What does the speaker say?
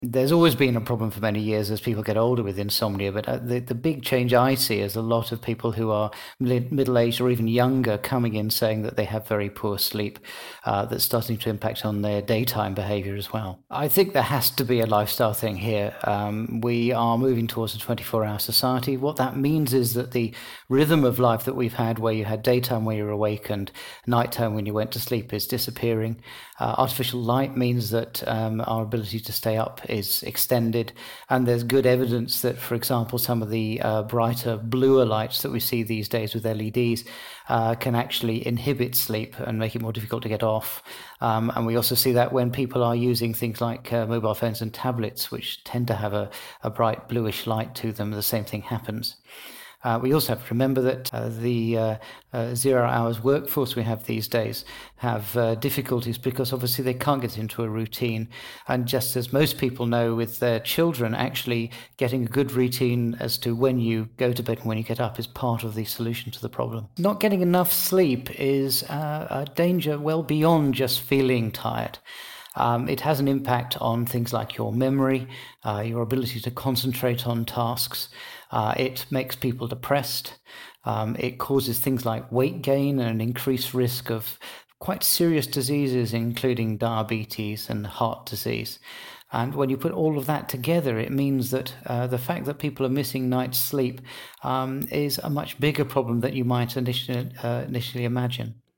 There's always been a problem for many years as people get older with insomnia, but the big change I see is a lot of people who are middle-aged or even younger coming in saying that they have very poor sleep, that's starting to impact on their daytime behavior as well. I think there has to be a lifestyle thing here. We are moving towards a 24-hour society. What that means is that the rhythm of life that we've had, where you had daytime when you were awake and nighttime when you went to sleep, is disappearing. Artificial light means that our ability to stay up is extended, and there's good evidence that, for example, some of the brighter, bluer lights that we see these days with LEDs can actually inhibit sleep and make it more difficult to get off. And we also see that when people are using things like mobile phones and tablets, which tend to have a bright bluish light to them, the same thing happens. We also have to remember that the 0 hours workforce we have these days have difficulties because obviously they can't get into a routine. And just as most people know with their children, actually getting a good routine as to when you go to bed and when you get up is part of the solution to the problem. Not getting enough sleep is a danger well beyond just feeling tired. It has an impact on things like your memory, your ability to concentrate on tasks. It makes people depressed. It causes things like weight gain and an increased risk of quite serious diseases, including diabetes and heart disease. And when you put all of that together, it means that the fact that people are missing night's sleep is a much bigger problem than you might initially imagine.